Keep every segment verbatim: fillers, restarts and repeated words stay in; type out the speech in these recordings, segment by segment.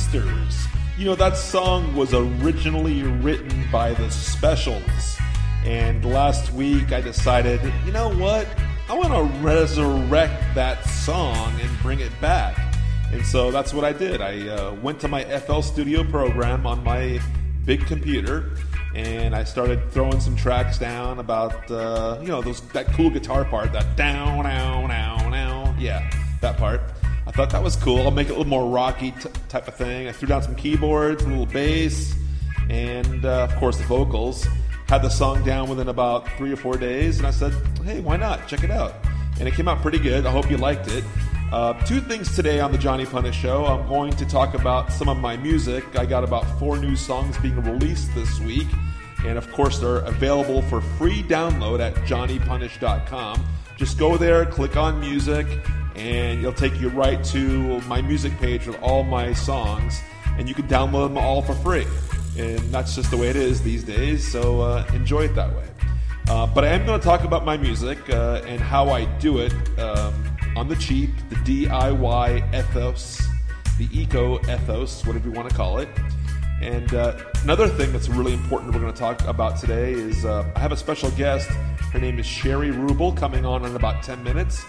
Sisters. You know, that song was originally written by the Specials. And last week I decided, you know what? I want to resurrect that song and bring it back. And so that's what I did. I uh, went to my F L Studio program on my big computer, and I started throwing some tracks down about, uh, you know, those that cool guitar part, that down, down, down, down. Yeah, that part. I thought that was cool. I'll make it a little more rocky t- type of thing. I threw down some keyboards, a little bass, and uh, of course the vocals. Had the song down within about three or four days, and I said, hey, why not? Check it out. And it came out pretty good. I hope you liked it. Uh, two things today on the Johnny Punish Show. I'm going to talk about some of my music. I got about four new songs being released this week. And of course, they're available for free download at johnny punish dot com. Just go there, click on music, and it'll take you right to my music page with all my songs. And you can download them all for free. And that's just the way it is these days, so uh, enjoy it that way. Uh, but I am going to talk about my music uh, and how I do it um, on the cheap, the D I Y ethos, the eco ethos, whatever you want to call it. And uh, another thing that's really important we're going to talk about today is uh, I have a special guest. Her name is Sherry Rubel, coming on in about ten minutes.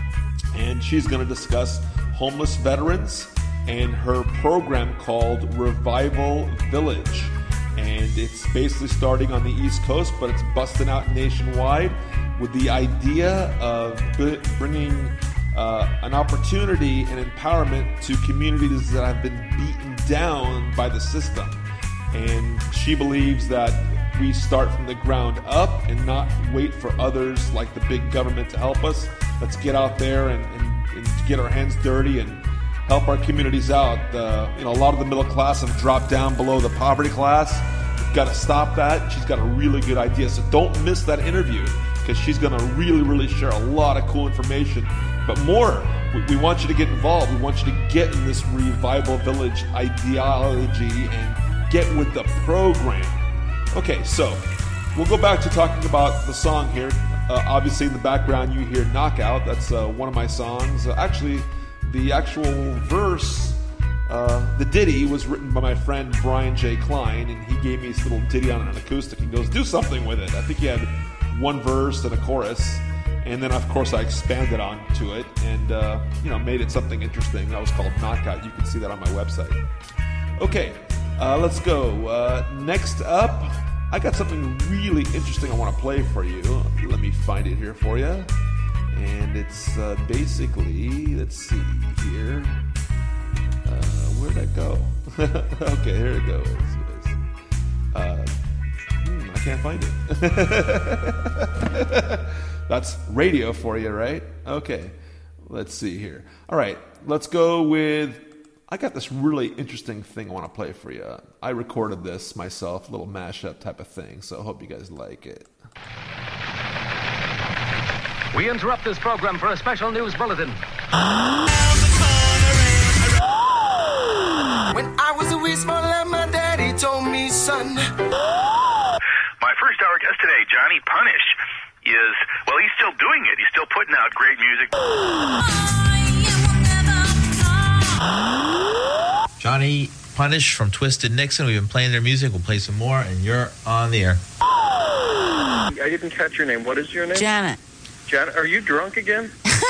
And she's going to discuss homeless veterans and her program called Revival Village. And it's basically starting on the East Coast, but it's busting out nationwide with the idea of b- bringing uh, an opportunity and empowerment to communities that have been beaten down by the system. And she believes that we start from the ground up and not wait for others like the big government to help us. Let's get out there and, and, and get our hands dirty and help our communities out. Uh, you know, a lot of the middle class have dropped down below the poverty class. We've got to stop that. She's got a really good idea. So don't miss that interview because she's going to really, really share a lot of cool information. But more, we, we want you to get involved. We want you to get in this Revival Village ideology and get with the program. Okay, so we'll go back to talking about the song here. Uh, obviously, in the background, you hear Knockout. That's uh, one of my songs. Uh, actually, the actual verse, uh, the ditty, was written by my friend Brian J. Klein, and he gave me this little ditty on an acoustic and goes, do something with it. I think he had one verse and a chorus, and then, of course, I expanded onto it and, uh, you know, made it something interesting. That was called Knockout. You can see that on my website. Okay, uh, let's go. Uh, next up, I got something really interesting I want to play for you. Let me find it here for you. And it's uh, basically, let's see here. Uh, where'd that go? Okay, here it goes. Uh, hmm, I can't find it. That's radio for you, right? Okay, let's see here. All right, let's go with, I got this really interesting thing I want to play for you. I recorded this myself, a little mashup type of thing, so I hope you guys like it. We interrupt this program for a special news bulletin. When I was a wee small lad, my daddy told me, son. My first hour guest today, Johnny Punish, is, well, he's still doing it. He's still putting out great music. Johnny Punish from Twisted Nixon. We've been playing their music. We'll play some more, and you're on the air. I didn't catch your name. What is your name? Janet. Janet, are you drunk again?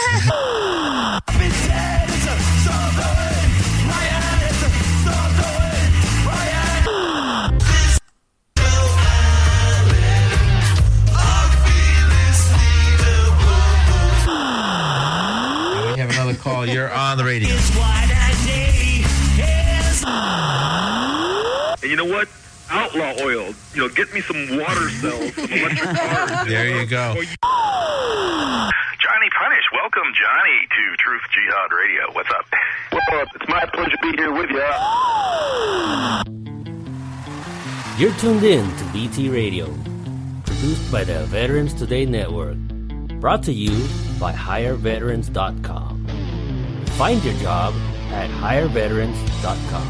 We have another call. You're on the radio. And you know what? Outlaw oil. You know, get me some water cells, some electric cars. There you go. Johnny Punish, welcome, Johnny, to Truth Jihad Radio. What's up? What's up? It's my pleasure to be here with you. You're tuned in to B T Radio, produced by the Veterans Today Network, brought to you by hire veterans dot com. Find your job at hire veterans dot com.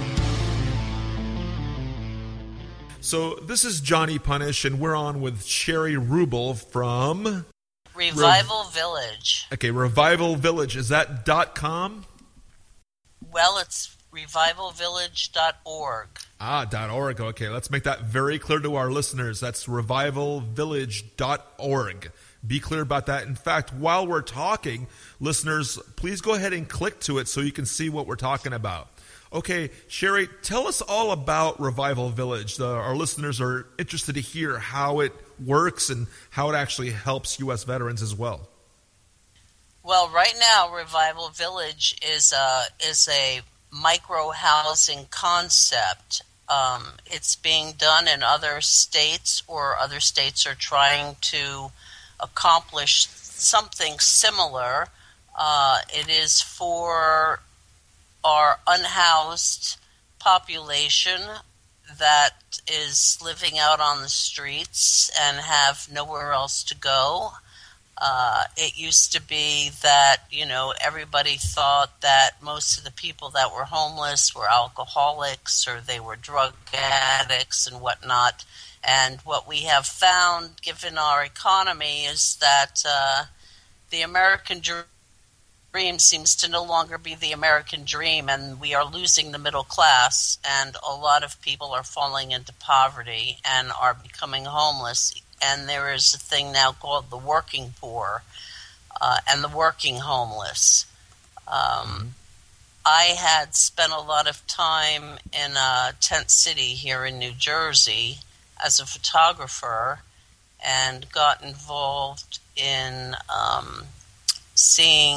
So this is Johnny Punish, and we're on with Sherry Rubel from Revival Rev- Village. Okay, Revival Village. Is that .com? Well, it's revival village dot org. Ah, .org. Okay, let's make that very clear to our listeners. That's revival village dot org. Be clear about that. In fact, while we're talking, listeners, please go ahead and click to it so you can see what we're talking about. Okay, Sherry, tell us all about Revival Village. The, our listeners are interested to hear how it works and how it actually helps U S veterans as well. Well, right now, Revival Village is a, is a micro-housing concept. Um, it's being done in other states, or other states are trying to accomplish something similar. Uh, it is for our unhoused population that is living out on the streets and have nowhere else to go. Uh, it used to be that, you know, everybody thought that most of the people that were homeless were alcoholics or they were drug addicts and whatnot. And what we have found, given our economy, is that uh, the American dream seems to no longer be the American dream, and we are losing the middle class, and a lot of people are falling into poverty and are becoming homeless. And there is a thing now called the working poor uh, and the working homeless. Um, mm-hmm. I had spent a lot of time in uh, Tent City here in New Jersey as a photographer, and got involved in um, seeing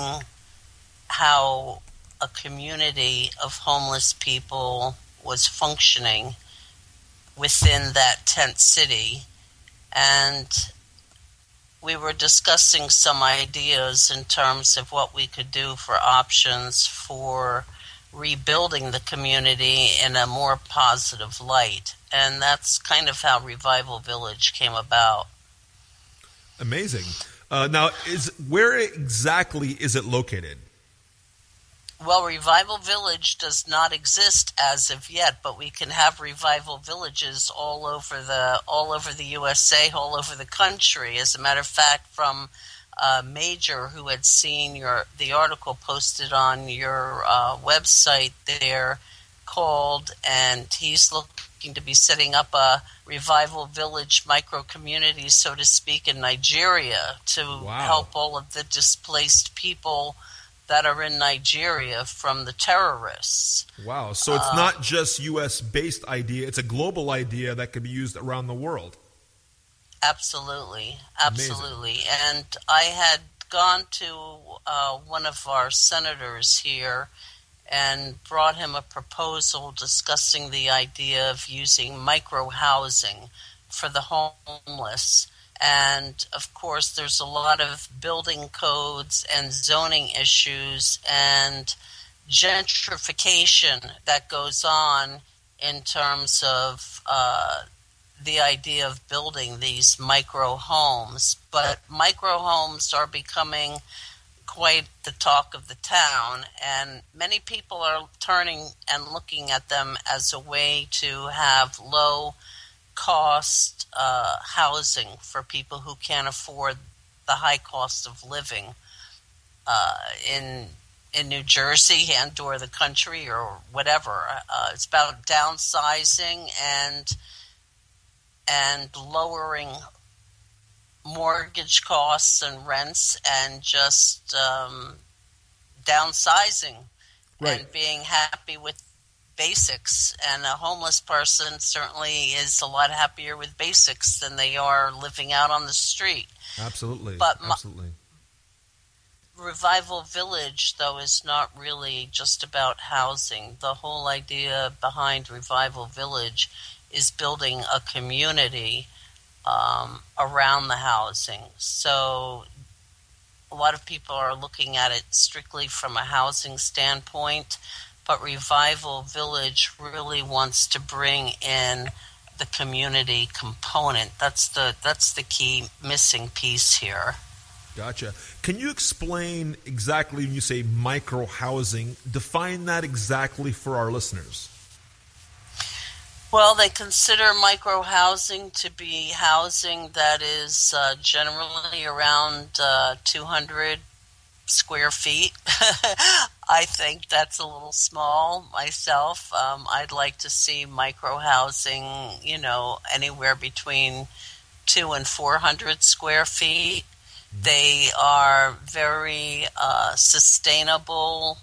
how a community of homeless people was functioning within that tent city. And we were discussing some ideas in terms of what we could do for options for rebuilding the community in a more positive light. And that's kind of how Revival Village came about. Amazing. Uh, now, is where exactly is it located? Well, Revival Village does not exist as of yet, but we can have Revival Villages all over the all over the U S A, all over the country. As a matter of fact, from uh, Major, who had seen your the article posted on your uh, website there, called, and he's looking to be setting up a Revival Village micro community, so to speak, in Nigeria to wow. help all of the displaced people that are in Nigeria from the terrorists. Wow. So it's uh, not just U S-based idea. It's a global idea that can be used around the world. Absolutely. Absolutely. Amazing. And I had gone to uh, one of our senators here and brought him a proposal discussing the idea of using micro-housing for the homeless. And, of course, there's a lot of building codes and zoning issues and gentrification that goes on in terms of uh, the idea of building these micro homes. But micro homes are becoming quite the talk of the town, and many people are turning and looking at them as a way to have low cost uh, housing for people who can't afford the high cost of living uh, in in New Jersey and or the country or whatever. Uh, it's about downsizing and and lowering mortgage costs and rents and just um, downsizing right. and being happy with basics. And a homeless person certainly is a lot happier with basics than they are living out on the street. Absolutely. But Absolutely. Revival Village, though, is not really just about housing. The whole idea behind Revival Village is building a community um, around the housing. So a lot of people are looking at it strictly from a housing standpoint, but Revival Village really wants to bring in the community component. That's the that's the key missing piece here. Gotcha. Can you explain exactly when you say micro-housing, define that exactly for our listeners? Well, they consider micro-housing to be housing that is uh, generally around uh, two hundred square feet. I think that's a little small myself. Um, I'd like to see micro housing, you know, anywhere between two and four hundred square feet. Mm-hmm. They are very uh, sustainable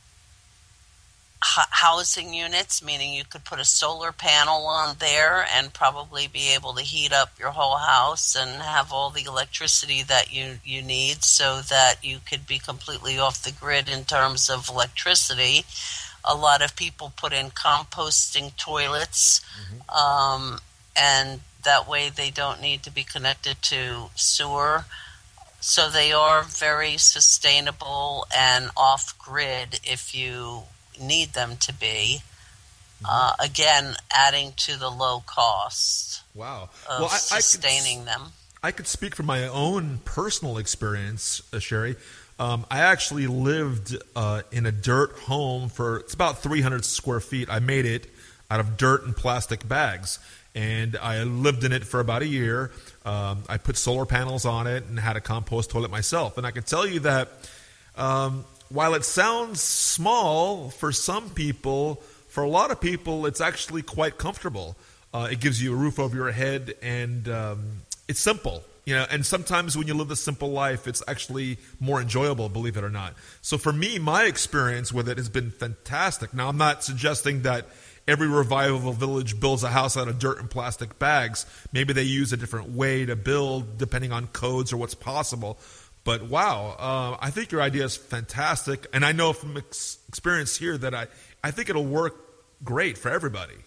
h- housing units, meaning you could put a solar panel on there and probably be able to heat up your whole house and have all the electricity that you, you need so that you could be completely off the grid in terms of electricity. A lot of people put in composting toilets, mm-hmm. um, and that way they don't need to be connected to sewer. So they are very sustainable and off-grid if you need them to be. Mm-hmm. Uh, again, adding to the low cost wow. of well, I, sustaining I could, them. I could speak from my own personal experience, uh, Sherry. Um, I actually lived uh, in a dirt home for, it's about three hundred square feet. I made it out of dirt and plastic bags. And I lived in it for about a year. Um, I put solar panels on it and had a compost toilet myself. And I can tell you that um, while it sounds small for some people, for a lot of people, it's actually quite comfortable. Uh, it gives you a roof over your head, and um, it's simple. You know, and sometimes when you live a simple life, it's actually more enjoyable, believe it or not. So for me, my experience with it has been fantastic. Now, I'm not suggesting that every revival village builds a house out of dirt and plastic bags. Maybe they use a different way to build depending on codes or what's possible. But wow, uh, I think your idea is fantastic. And I know from ex- experience here that I, I think it'll work great for everybody.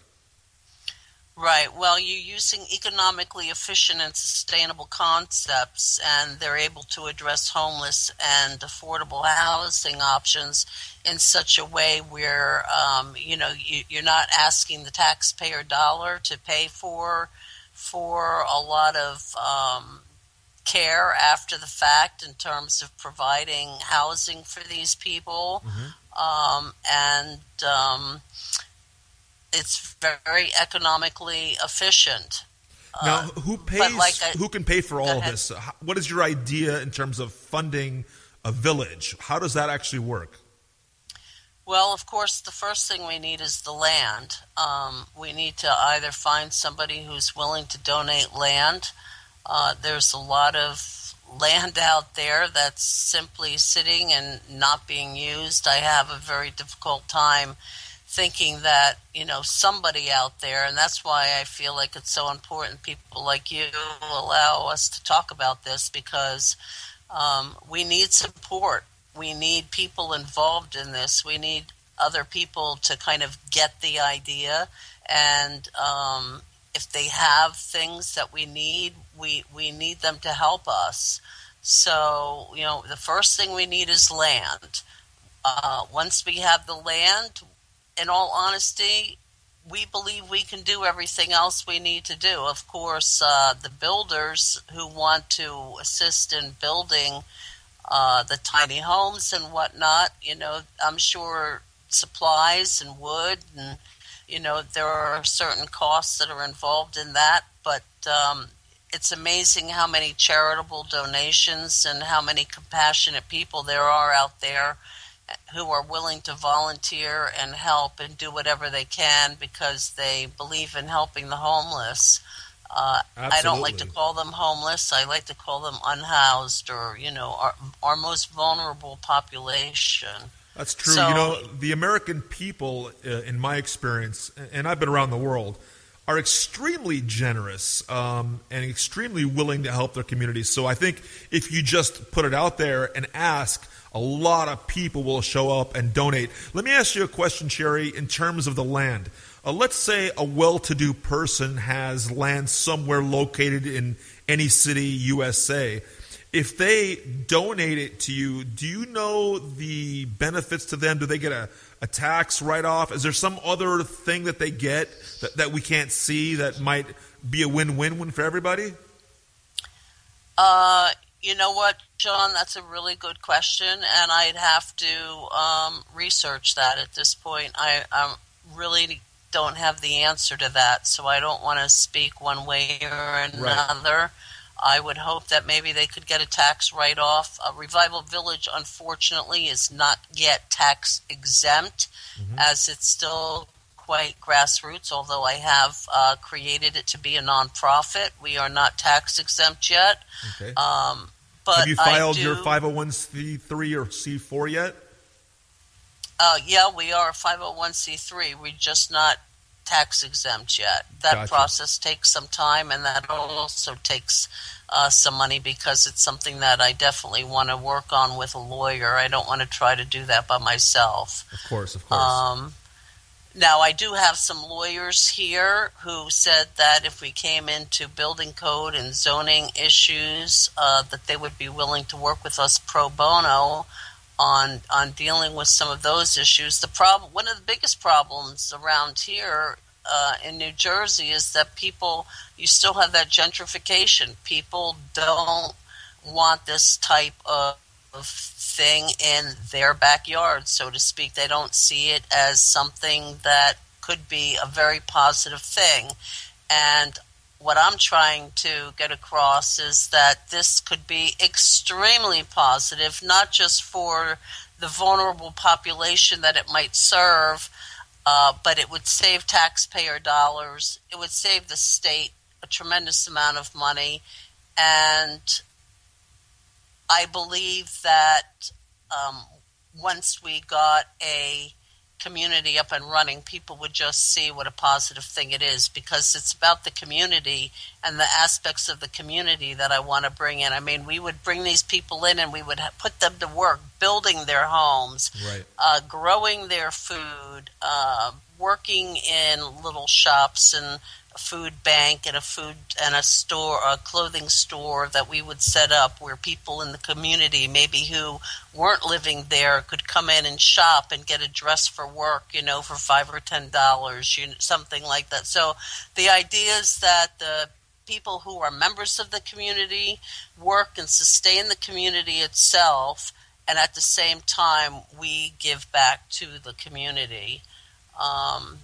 Right. Well, you're using economically efficient and sustainable concepts, and they're able to address homeless and affordable housing options in such a way where, um, you know, you, you're not asking the taxpayer dollar to pay for for a lot of um, care after the fact in terms of providing housing for these people, mm-hmm. um, and um, it's very economically efficient. Now, who pays? like I, who can pay for all of this? What is your idea in terms of funding a village? How does that actually work? Well, of course, the first thing we need is the land. Um, we need to either find somebody who's willing to donate land. Uh, there's a lot of land out there that's simply sitting and not being used. I have a very difficult time thinking that, you know, somebody out there, and that's why I feel like it's so important people like you allow us to talk about this, because um, we need support. We need people involved in this. We need other people to kind of get the idea, and um, if they have things that we need, we, we need them to help us. So, you know, the first thing we need is land. Uh, once we have the land, in all honesty, we believe we can do everything else we need to do. Of course, uh, the builders who want to assist in building uh, the tiny homes and whatnot, you know, I'm sure supplies and wood and, you know, there are certain costs that are involved in that. But um, it's amazing how many charitable donations and how many compassionate people there are out there who are willing to volunteer and help and do whatever they can because they believe in helping the homeless. Uh, I don't like to call them homeless. I like to call them unhoused, or, you know, our, our most vulnerable population. That's true. So, you know, the American people, uh, in my experience, and I've been around the world, are extremely generous um, and extremely willing to help their communities. So I think if you just put it out there and ask, a lot of people will show up and donate. Let me ask you a question, Sherry, in terms of the land. Uh, let's say a well-to-do person has land somewhere located in any city, U S A. If they donate it to you, do you know the benefits to them? Do they get a, a tax write-off? Is there some other thing that they get that, that we can't see that might be a win-win-win for everybody? Uh, you know what, John? That's a really good question, and I'd have to um, research that at this point. I, I really don't have the answer to that, so I don't want to speak one way or another. Right. I would hope that maybe they could get a tax write-off. Uh, Revival Village, unfortunately, is not yet tax exempt, mm-hmm. as it's still quite grassroots, although I have uh, created it to be a nonprofit. We are not tax exempt yet. Okay. Um, but have you filed do, your five oh one c three or C four yet? Uh, yeah, we are a five oh one c three. We're just not tax exempt yet. That Gotcha. process takes some time, and that also takes uh, some money because it's something that I definitely want to work on with a lawyer. I don't want to try to do that by myself. Of course, of course. Um, now, I do have some lawyers here who said that if we came into building code and zoning issues, uh, that they would be willing to work with us pro bono on on dealing with some of those issues. The problem, one of the biggest problems around here uh, in New Jersey is that people, you still have that gentrification. People don't want this type of, of thing in their backyard, so to speak. They don't see it as something that could be a very positive thing. And what I'm trying to get across is that this could be extremely positive, not just for the vulnerable population that it might serve, uh, but it would save taxpayer dollars. It would save the state a tremendous amount of money. And I believe that um, once we got a community up and running, people would just see what a positive thing it is, because it's about the community and the aspects of the community that I want to bring in. I mean, we would bring these people in and we would ha- put them to work building their homes, right. uh, growing their food, uh, working in little shops and a food bank and a food and a store, a clothing store that we would set up where people in the community, maybe who weren't living there, could come in and shop and get a dress for work, you know, for five or ten dollars, you know, something like that. So the idea is that the people who are members of the community work and sustain the community itself, and at the same time we give back to the community. Um,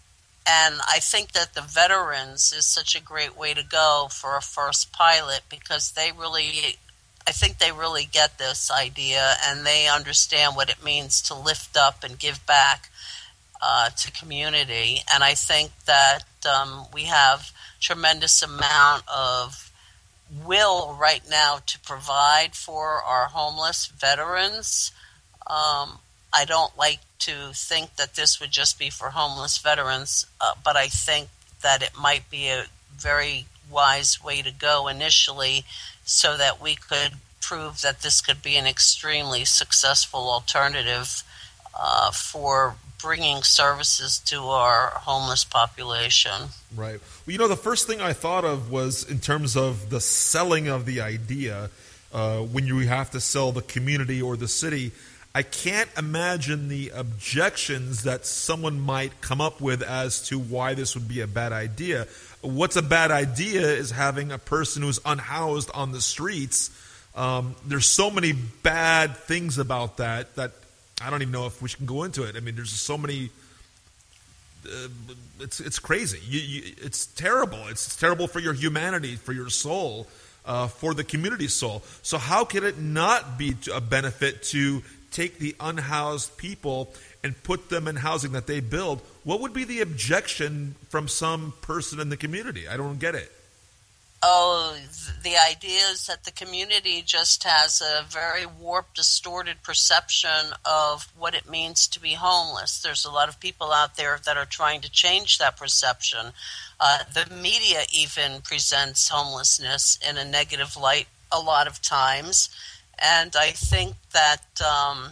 And I think that the veterans is such a great way to go for a first pilot, because they really, I think they really get this idea and they understand what it means to lift up and give back uh, to community. And I think that um, we have tremendous amount of will right now to provide for our homeless veterans. Um, I don't like to think that this would just be for homeless veterans, uh, but I think that it might be a very wise way to go initially, so that we could prove that this could be an extremely successful alternative uh, for bringing services to our homeless population. Right. Well, you know, the first thing I thought of was in terms of the selling of the idea, uh, when you have to sell the community or the city. I can't imagine the objections that someone might come up with as to why this would be a bad idea. What's a bad idea is having a person who's unhoused on the streets. Um, there's so many bad things about that that I don't even know if we can go into it. I mean, there's so many. Uh, it's it's crazy. You, you, it's terrible. It's, it's terrible for your humanity, for your soul, uh, for the community's soul. So how can it not be a benefit to take the unhoused people and put them in housing that they build? What would be the objection from some person in the community? I don't get it. Oh, the idea is that the community just has a very warped, distorted perception of what it means to be homeless. There's a lot of people out there that are trying to change that perception. Uh, the media even presents homelessness in a negative light a lot of times. And I think that, um,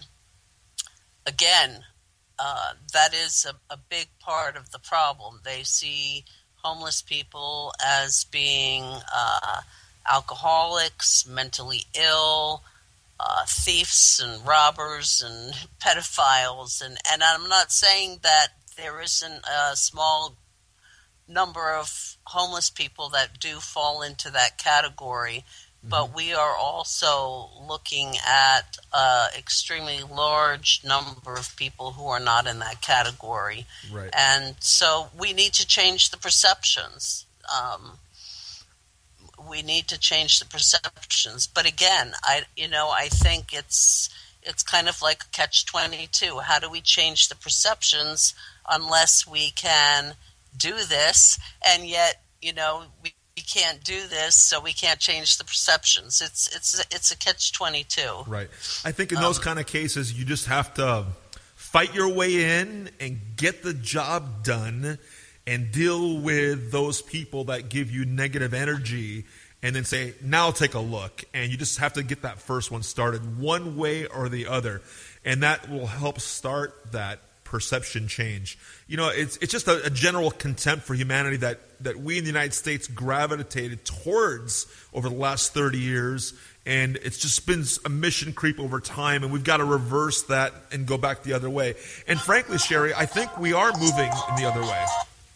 again, uh, that is a, a big part of the problem. They see homeless people as being uh, alcoholics, mentally ill, uh, thieves and robbers and pedophiles. And, and I'm not saying that there isn't a small number of homeless people that do fall into that category. But we are also looking at an extremely large number of people who are not in that category. Right. And so we need to change the perceptions. Um, we need to change the perceptions. But again, I you know I think it's it's kind of like a catch twenty-two. How do we change the perceptions unless we can do this? And yet, you know, we, we can't do this, so we can't change the perceptions. It's it's it's a catch twenty-two. Right. I think in those um, kind of cases, you just have to fight your way in and get the job done and deal with those people that give you negative energy, and then say, now take a look. And you just have to get that first one started one way or the other. And that will help start that perception change. You know, it's it's just a, a general contempt for humanity that, that we in the United States gravitated towards over the last thirty years. And it's just been a mission creep over time, and we've got to reverse that and go back the other way. And frankly, Sherry, I think we are moving in the other way.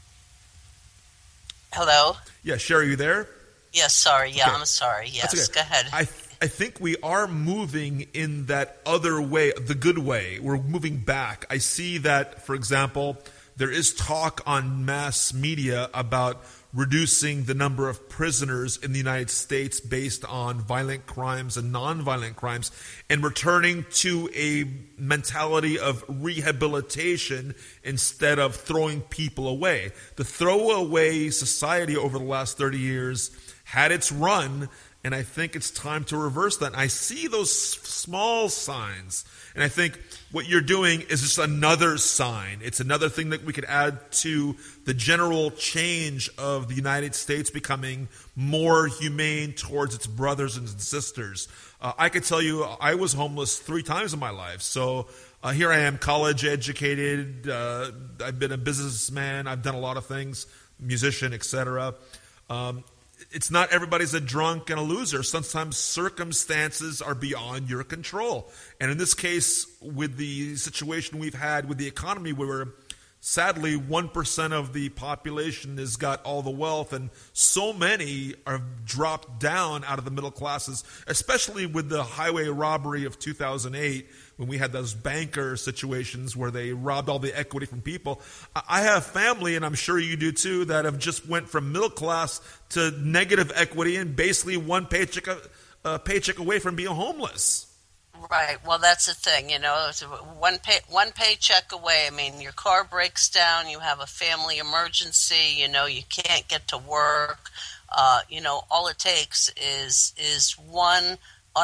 Hello? Yeah, Sherry, you there? Yes, sorry. Yeah, okay. I'm sorry. Yes, okay. Go ahead. I I think we are moving in that other way, the good way. We're moving back. I see that, for example, there is talk on mass media about reducing the number of prisoners in the United States based on violent crimes and nonviolent crimes, and returning to a mentality of rehabilitation instead of throwing people away. The throwaway society over the last thirty years had its run, and I think it's time to reverse that. And I see those small signs, and I think what you're doing is just another sign. It's another thing that we could add to the general change of the United States becoming more humane towards its brothers and sisters. Uh, I could tell you I was homeless three times in my life. So uh, here I am, college educated. Uh, I've been a businessman. I've done a lot of things, musician, et cetera. Um, It's not everybody's a drunk and a loser. Sometimes circumstances are beyond your control. And in this case, with the situation we've had with the economy, where sadly one percent of the population has got all the wealth, and so many are dropped down out of the middle classes, especially with the highway robbery of two thousand eight, when we had those banker situations where they robbed all the equity from people. I have family, and I'm sure you do too, that have just went from middle class to negative equity and basically one paycheck, uh, paycheck away from being homeless. Right. Well, that's the thing, you know, it's one pay, one paycheck away. I mean, your car breaks down, you have a family emergency, you know, you can't get to work. Uh, you know, all it takes is is one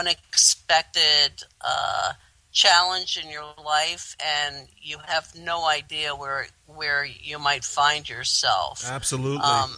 unexpected uh, challenge in your life, and you have no idea where where you might find yourself. Absolutely. Um,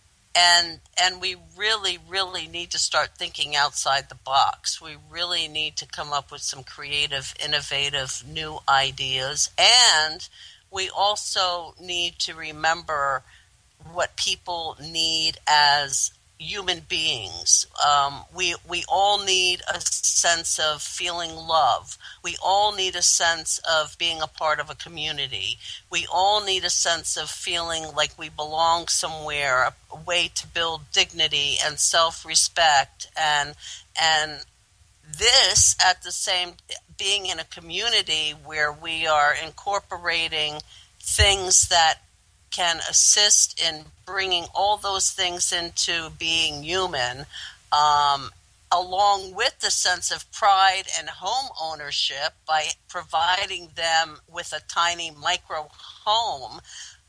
And and we really, really need to start thinking outside the box. We really need to come up with some creative, innovative, new ideas. And we also need to remember what people need as human beings. Um, we we all need a sense of feeling love. We all need a sense of being a part of a community. We all need a sense of feeling like we belong somewhere, a, a way to build dignity and self-respect, and and this at the same being in a community where we are incorporating things that can assist in bringing all those things into being human, um, along with the sense of pride and home ownership by providing them with a tiny micro home.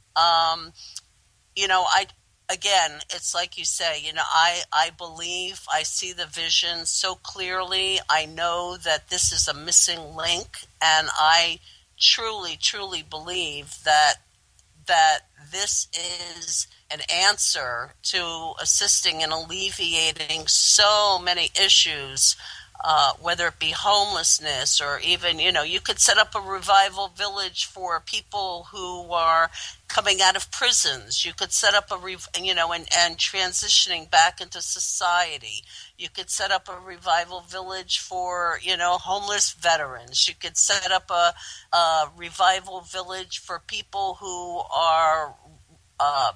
Um, you know, I again, it's like you say, you know, I, I believe, I see the vision so clearly. I know that this is a missing link, and I truly, truly believe that that this is an answer to assisting and alleviating so many issues, uh, whether it be homelessness or even, you know, you could set up a revival village for people who are coming out of prisons. You could set up a, rev- you know, and, and transitioning back into society. You could set up a revival village for, you know, homeless veterans. You could set up a, a revival village for people who are uh,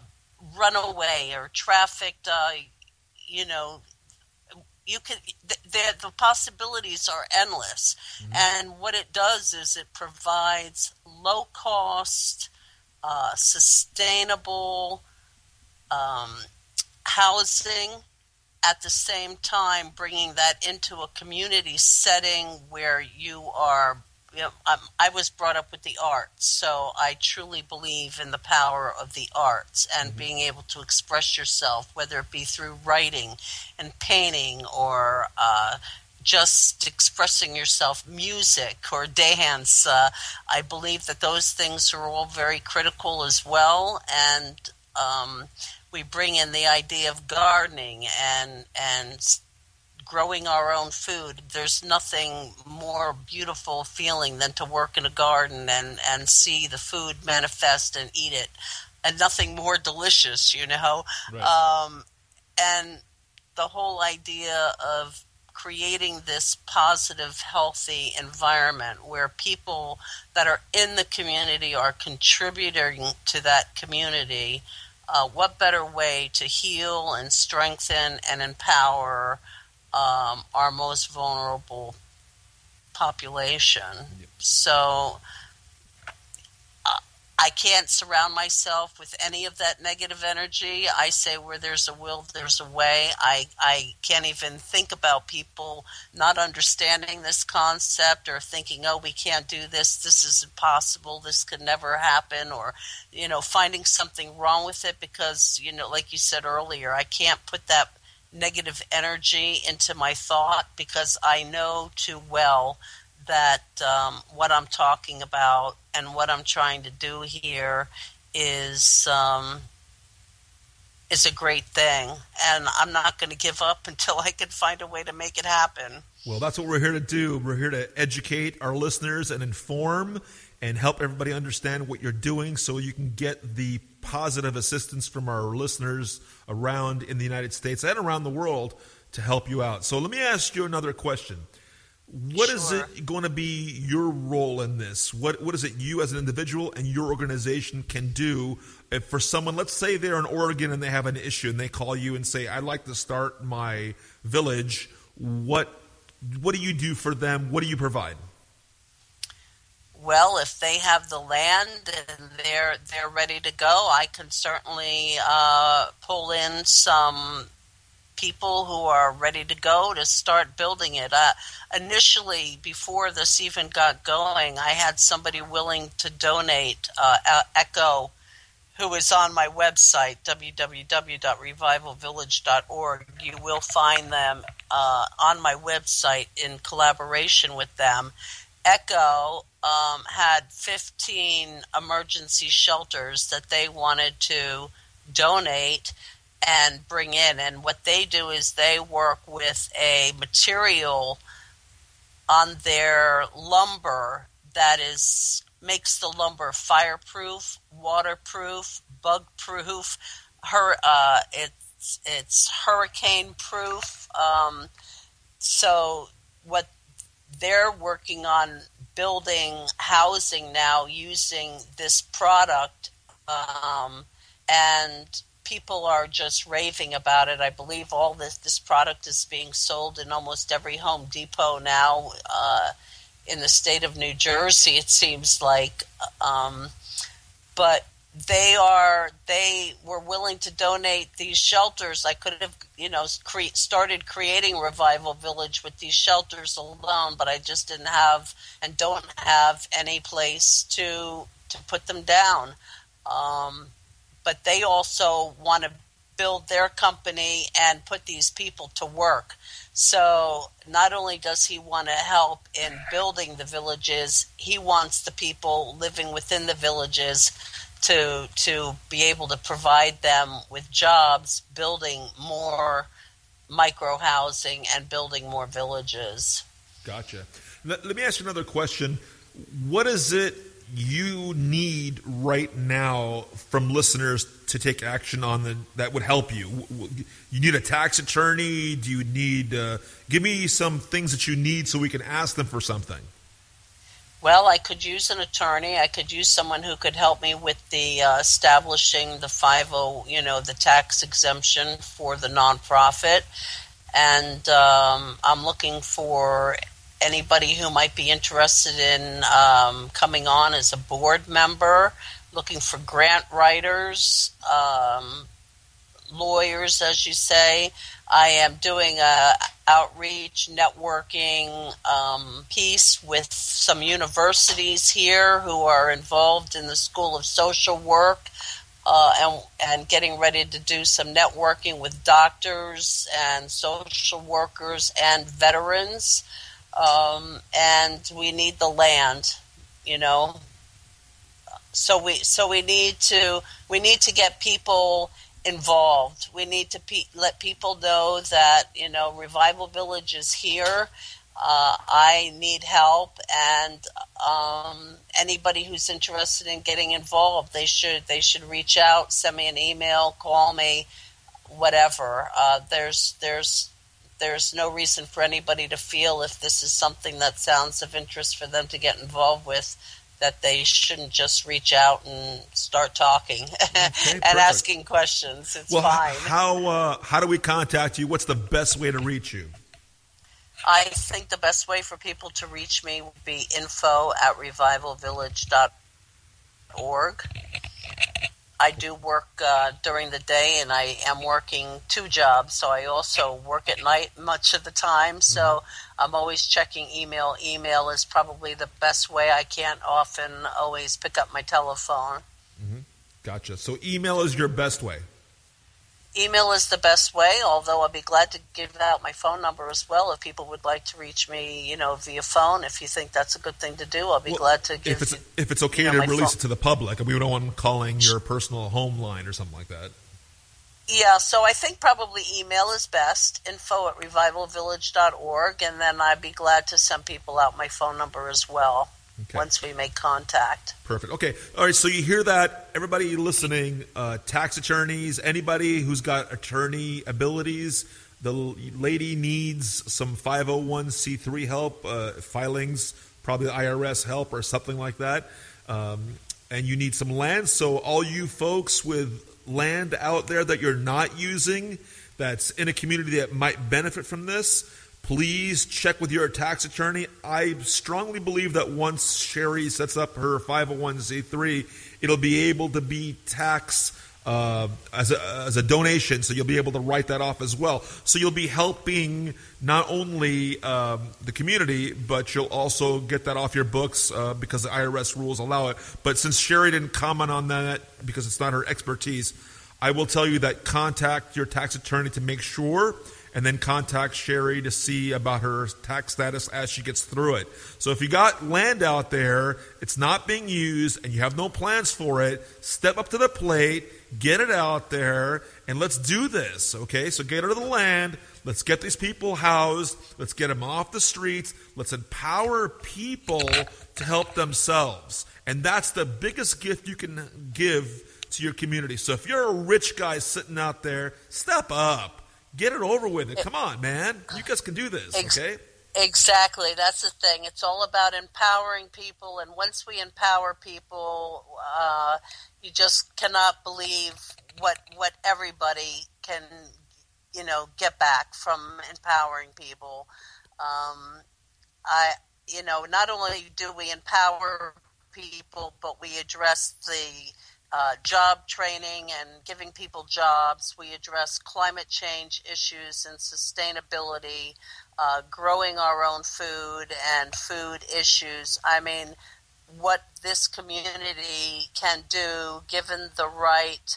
runaway or trafficked, uh, you know. You could. The, the possibilities are endless, mm-hmm. and what it does is it provides low cost, uh, sustainable um, housing at the same time bringing that into a community setting where you are, you know, um, I was brought up with the arts, so I truly believe in the power of the arts and mm-hmm. being able to express yourself, whether it be through writing and painting or uh, just expressing yourself, music or dance. Uh, I believe that those things are all very critical as well, and um, we bring in the idea of gardening and and growing our own food. There's nothing more beautiful feeling than to work in a garden and, and see the food manifest and eat it, and nothing more delicious, you know. Right. Um, and the whole idea of creating this positive, healthy environment where people that are in the community are contributing to that community. Uh, what better way to heal and strengthen and empower um, our most vulnerable population? Yep. So uh, I can't surround myself with any of that negative energy. I say where there's a will, there's a way. I, I can't even think about people not understanding this concept or thinking, oh, we can't do this, this is impossible, this could never happen, or, you know, finding something wrong with it because, you know, like you said earlier, I can't put that negative energy into my thought because I know too well that um, what I'm talking about and what I'm trying to do here is um, is a great thing, and I'm not going to give up until I can find a way to make it happen. Well, that's what we're here to do. We're here to educate our listeners and inform and help everybody understand what you're doing so you can get the positive assistance from our listeners around in the United States and around the world to help you out. So let me ask you another question. What sure. is it going to be your role in this? What What is it you as an individual and your organization can do if for someone, let's say they're in Oregon and they have an issue and they call you and say, I'd like to start my village. What What do you do for them? What do you provide? Well, if they have the land and they're they're ready to go, I can certainly uh, pull in some people who are ready to go to start building it. Uh, initially, before this even got going, I had somebody willing to donate, uh, Echo, who is on my website, w w w dot revival village dot org. You will find them uh, on my website in collaboration with them. Echo um, had fifteen emergency shelters that they wanted to donate and bring in. And what they do is they work with a material on their lumber that is makes the lumber fireproof, waterproof, bug-proof. Her, uh, it's it's hurricane-proof. Um, so what they're working on building housing now using this product, um, and people are just raving about it. I believe all this this product is being sold in almost every Home Depot now uh, in the state of New Jersey, it seems like. Um, but they are they were willing to donate these shelters. I could have, you know, cre- started creating Revival Village with these shelters alone, but I just didn't have and don't have any place to to put them down. Um, but they also want to build their company and put these people to work. So not only does he want to help in building the villages, he wants the people living within the villages to to be able to provide them with jobs, building more micro housing and building more villages. Gotcha. Let, let me ask you another question. What is it you need right now from listeners to take action on the, that would help you? You need a tax attorney? Do you need, uh, give me some things that you need so we can ask them for something. Well, I could use an attorney. I could use someone who could help me with the uh, establishing the five oh, you know, the tax exemption for the nonprofit. And um, I'm looking for anybody who might be interested in um, coming on as a board member, looking for grant writers, um, lawyers, as you say. I am doing a outreach networking um, piece with some universities here who are involved in the School of Social Work, uh, and, and getting ready to do some networking with doctors and social workers and veterans. Um, and we need the land, you know. So we so we need to we need to get people involved. We need to pe- let people know that, you know, Revival Village is here. Uh, I need help, and um, anybody who's interested in getting involved, they should they should reach out, send me an email, call me, whatever. Uh, there's there's there's no reason for anybody to feel, if this is something that sounds of interest for them to get involved with, that they shouldn't just reach out and start talking Okay, and perfect. asking questions. It's Well, fine. how uh, how do we contact you? What's the best way to reach you? I think the best way for people to reach me would be info at revival village dot org. I do work uh, during the day, and I am working two jobs, so I also work at night much of the time, so mm-hmm. I'm always checking email. Email is probably the best way. I can't often always pick up my telephone. Mm-hmm. Gotcha. So email is your best way. Email is the best way, although I'll be glad to give out my phone number as well if people would like to reach me, you know, via phone. If you think that's a good thing to do, I'll be well, glad to give if it's, you, if it's okay you know, to my release phone. it to the public, and we don't want them calling your personal home line or something like that. Yeah, so I think probably email is best, info at revival village dot org, and then I'd be glad to send people out my phone number as well. Okay. Once we make contact. Perfect. Okay. All right. So you hear that, everybody listening, uh, tax attorneys, anybody who's got attorney abilities, the lady needs some five oh one c three help, uh, filings, probably the I R S help or something like that. Um, and you need some land. So all you folks with land out there that you're not using, that's in a community that might benefit from this, please check with your tax attorney. I strongly believe that once Sherry sets up her five oh one c three, it'll be able to be taxed uh, as, a, as a donation, so you'll be able to write that off as well. So you'll be helping not only um, the community, but you'll also get that off your books uh, because the I R S rules allow it. But since Sherry didn't comment on that because it's not her expertise, I will tell you that contact your tax attorney to make sure, and then contact Sherry to see about her tax status as she gets through it. So if you got land out there, it's not being used, and you have no plans for it, step up to the plate, get it out there, and let's do this, okay? So get rid of the land. Let's get these people housed. Let's get them off the streets. Let's empower people to help themselves. And that's the biggest gift you can give to your community. So if you're a rich guy sitting out there, step up. Get it over with. It. Come on, man. You guys can do this, okay? Exactly. That's the thing. It's all about empowering people, and once we empower people, uh, you just cannot believe what what everybody can, you know, get back from empowering people. Um, I, you know, not only do we empower people, but we address the Uh, job training and giving people jobs. We address climate change issues and sustainability, uh, growing our own food and food issues. I mean, what this community can do, given the right,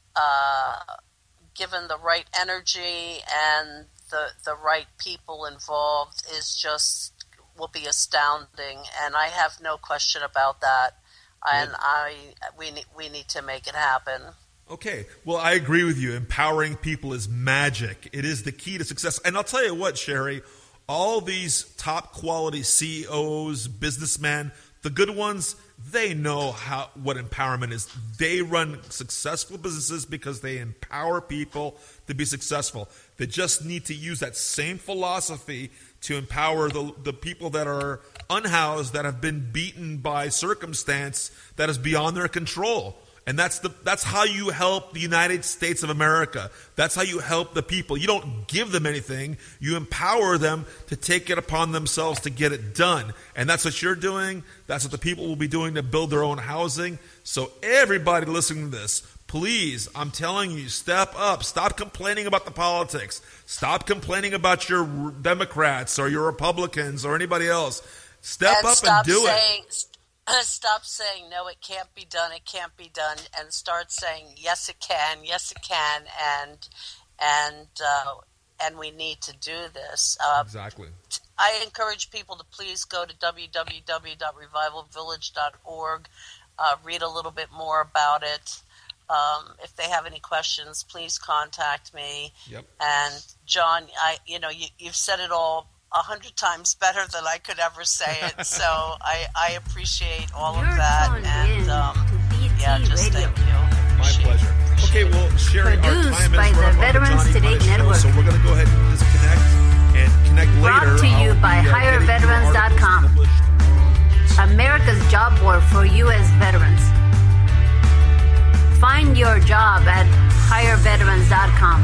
uh, given the right energy and the the right people involved, is just will be astounding. And I have no question about that. And I, we need, we need to make it happen. Okay. Well, I agree with you. Empowering people is magic. It is the key to success. And I'll tell you what, Sherry, all these top quality C E Os, businessmen, the good ones, they know how what empowerment is. They run successful businesses because they empower people to be successful. They just need to use that same philosophy to empower the, the people that are unhoused, that have been beaten by circumstance that is beyond their control. And that's the that's how you help the United States of America. That's how you help the people. You don't give them anything. You empower them to take it upon themselves to get it done. And that's what you're doing. That's what the people will be doing to build their own housing. So everybody listening to this, Please, I'm telling you, step up. Stop complaining about the politics. Stop complaining about your Democrats or your Republicans or anybody else. Step and up stop and do saying, it. Stop saying, no, it can't be done, it can't be done, and start saying, yes, it can, yes, it can, and and uh, and we need to do this. Uh, exactly. I encourage people to please go to w w w dot revival village dot org, uh, read a little bit more about it. Um, if they have any questions, please contact me. Yep. And John, I, you know, you, you've said it all a hundred times better than I could ever say it. So I, I appreciate all You're of that. And um, yeah, just Radio. thank you. My pleasure. Okay, well, Sherry, Produced our time by is the run up on Veterans Johnny Today Punish Show, Network. so we're going to go ahead and disconnect and connect Brought later. to you I'll by be, uh, higher getting you veterans dot com. articles published. America's job board for U S veterans. Find your job at higher veterans dot com.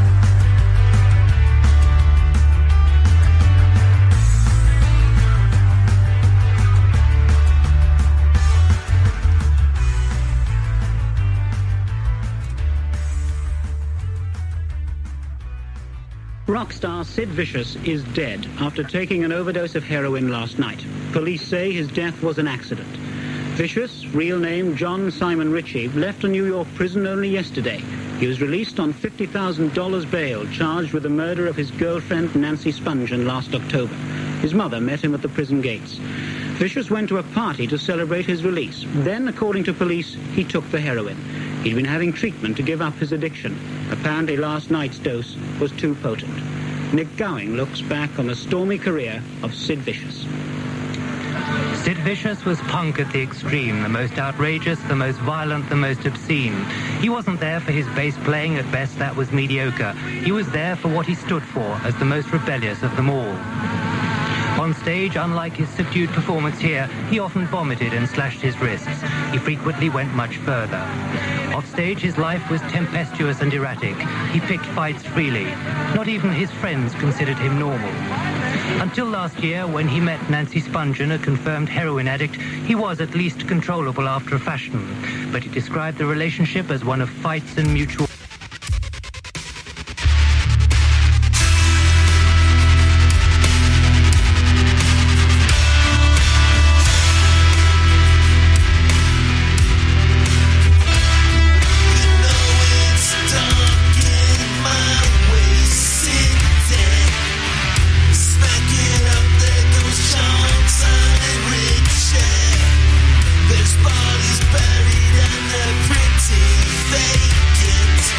Rock star Sid Vicious is dead after taking an overdose of heroin last night. Police say his death was an accident. Vicious, real name John Simon Ritchie, left a New York prison only yesterday. He was released on fifty thousand dollars bail, charged with the murder of his girlfriend Nancy Spungen last October. His mother met him at the prison gates. Vicious went to a party to celebrate his release. Then, according to police, he took the heroin. He'd been having treatment to give up his addiction. Apparently last night's dose was too potent. Nick Gowing looks back on the stormy career of Sid Vicious. Sid Vicious was punk at the extreme, the most outrageous, the most violent, the most obscene. He wasn't there for his bass playing, at best that was mediocre. He was there for what he stood for, as the most rebellious of them all. On stage, unlike his subdued performance here, he often vomited and slashed his wrists. He frequently went much further. Off stage, his life was tempestuous and erratic. He picked fights freely. Not even his friends considered him normal. Until last year, when he met Nancy Spungen, a confirmed heroin addict, he was at least controllable after a fashion. But he described the relationship as one of fights and mutual... There's bodies buried and they're pretty vacant.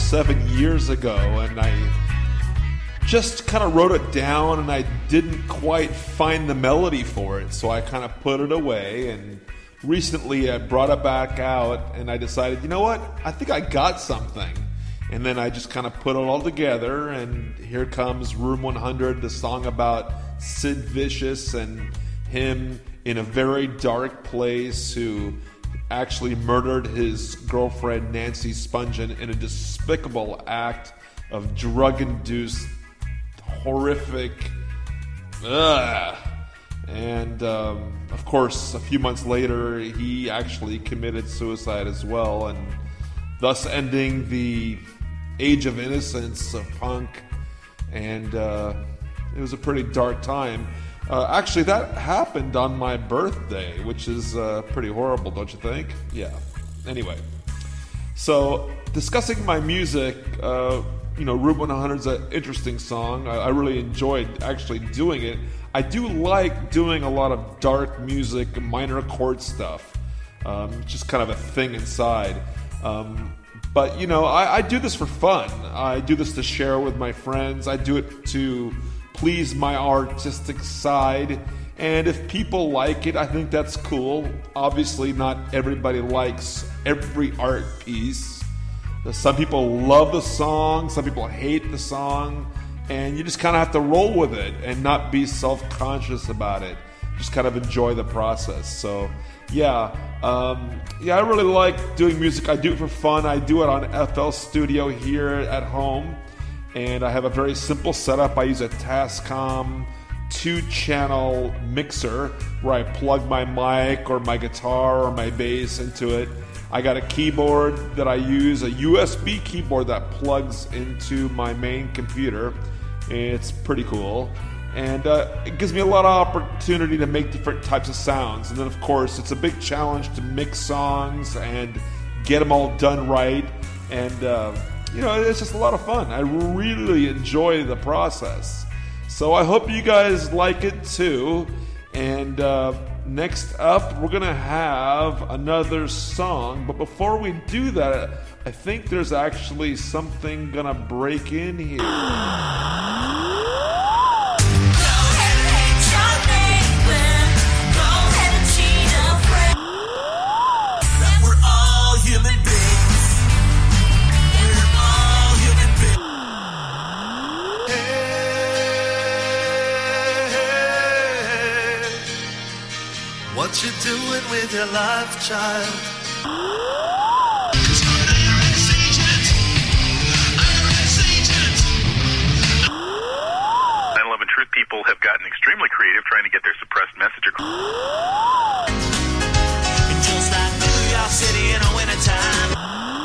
seven years ago, and I just kind of wrote it down, and I didn't quite find the melody for it, so I kind of put it away, and recently I brought it back out, and I decided, you know what, I think I got something. And then I just kind of put it all together, and here comes Room one hundred, the song about Sid Vicious and him in a very dark place who actually murdered his girlfriend Nancy Spungen in a despicable act of drug-induced, horrific, ugh. And um, of course, a few months later, he actually committed suicide as well, and thus ending the age of innocence of punk. And uh, it was a pretty dark time. Uh, actually, that happened on my birthday, which is uh, pretty horrible, don't you think? Yeah. Anyway, so discussing my music, uh, you know, Room one hundred is an interesting song. I, I really enjoyed actually doing it. I do like doing a lot of dark music, minor chord stuff. Um, just kind of a thing inside. Um, but, you know, I, I do this for fun. I do this to share with my friends. I do it to please my artistic side. And if people like it, I think that's cool. Obviously, not everybody likes every art piece. Some people love the song. Some people hate the song. And you just kind of have to roll with it and not be self-conscious about it. Just kind of enjoy the process. So, yeah. Um, yeah, I really like doing music. I do it for fun. I do it on F L Studio here at home. And I have a very simple setup. I use a Tascam two-channel mixer where I plug my mic or my guitar or my bass into it. I got a keyboard that I use, a U S B keyboard that plugs into my main computer. It's pretty cool. And uh, it gives me a lot of opportunity to make different types of sounds. And then, of course, it's a big challenge to mix songs and get them all done right. And, uh, you know, it's just a lot of fun. I really enjoy the process. So I hope you guys like it too. And uh, next up, we're going to have another song. But before we do that, I think there's actually something going to break in here. What you doing with your life, child? nine eleven Truth people have gotten extremely creative trying to get their suppressed message across. Just like New York City in the wintertime.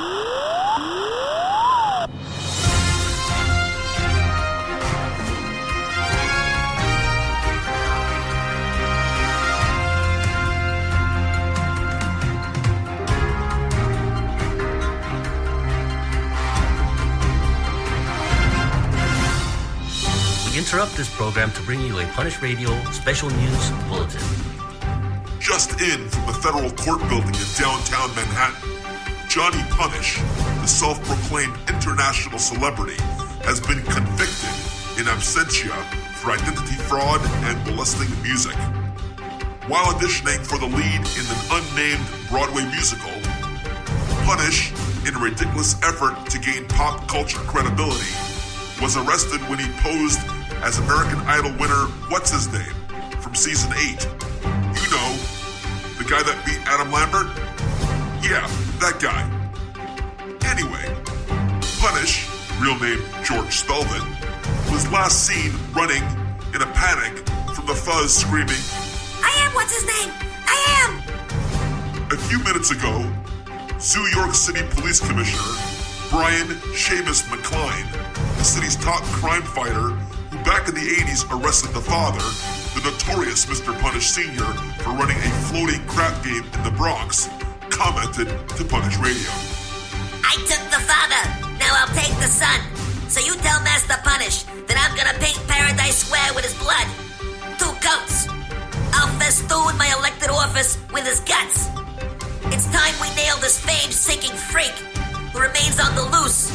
Interrupt this program to bring you a Punish Radio special news bulletin. Just in from the federal court building in downtown Manhattan, Johnny Punish, the self-proclaimed international celebrity, has been convicted in absentia for identity fraud and molesting music. While auditioning for the lead in an unnamed Broadway musical, Punish, in a ridiculous effort to gain pop culture credibility, was arrested when he posed as American Idol winner What's-His-Name from season eight. You know, the guy that beat Adam Lambert? Yeah, that guy. Anyway, Punish, real name George Spelvin, was last seen running in a panic from the fuzz screaming, I am What's-His-Name! I am! A few minutes ago, Zoo York City Police Commissioner Brian Seamus McCline, the city's top crime fighter who back in the eighties arrested the father, the notorious Mister Punish Senior, for running a floating crap game in the Bronx, commented to Punish Radio. I took the father, now I'll take the son. So you tell Master Punish that I'm gonna paint Paradise Square with his blood. Two coats. I'll festoon my elected office with his guts. It's time we nail this fame-seeking freak who remains on the loose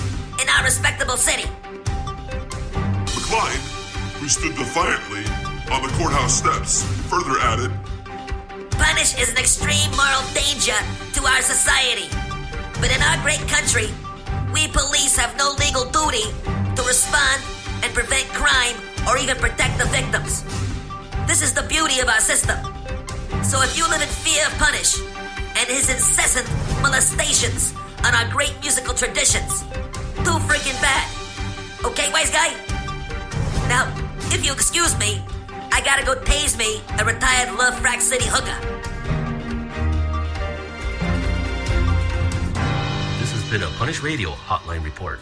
in our respectable city. McCline, who stood defiantly on the courthouse steps, further added, Punish is an extreme moral danger to our society. But in our great country, we police have no legal duty to respond and prevent crime or even protect the victims. This is the beauty of our system. So if you live in fear of Punish and his incessant molestations on our great musical traditions, too freaking bad. Okay, wise guy? Now, if you excuse me, I gotta go tase me a retired Love Frack City hooker. This has been a Punish Radio Hotline Report.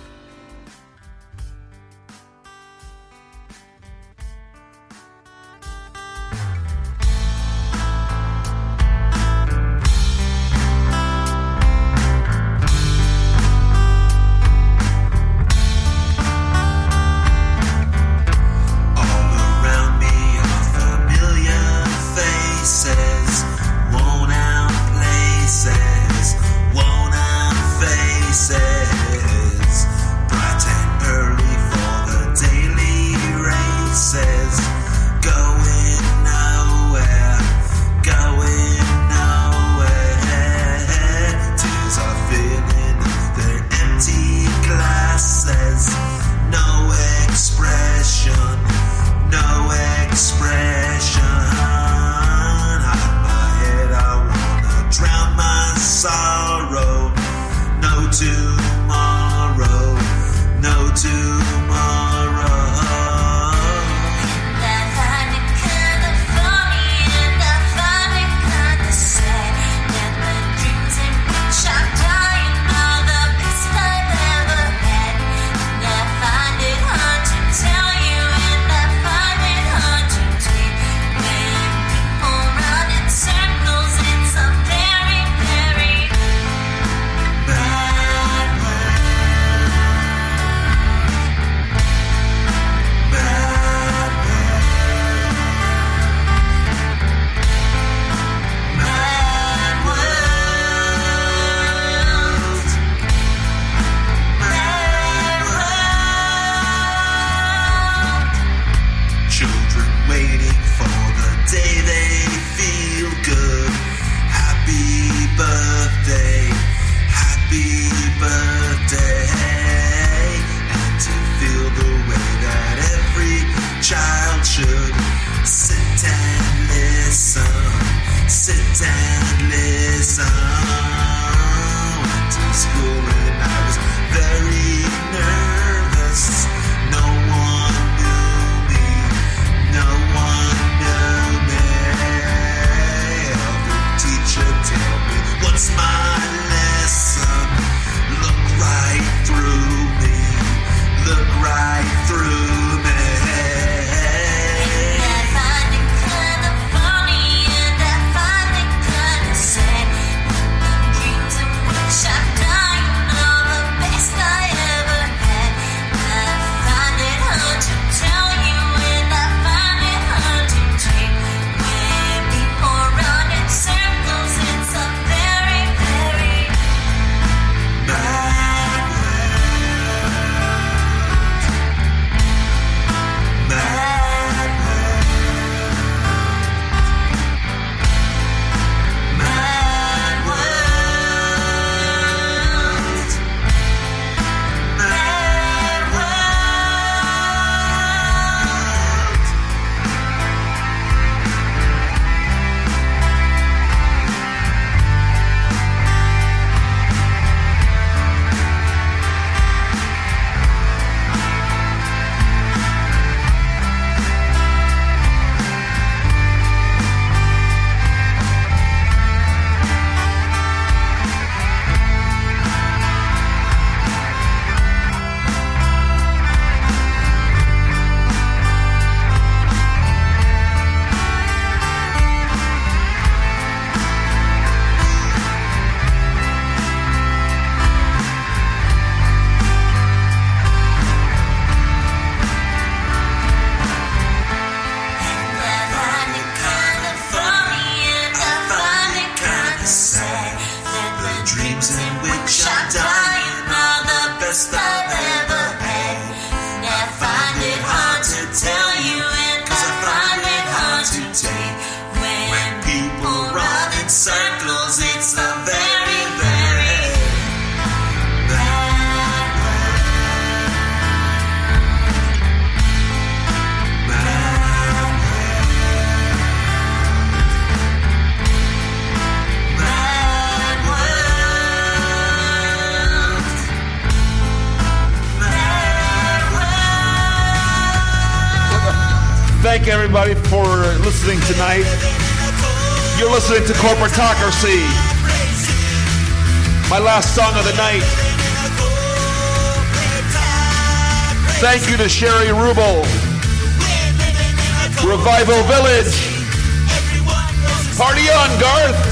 Shut down all the best I ever had. thank everybody for listening tonight. You're listening to Corporatocracy. My last song of the night. Thank you to Sherry Rubel. Revival Village. Party on, Garth.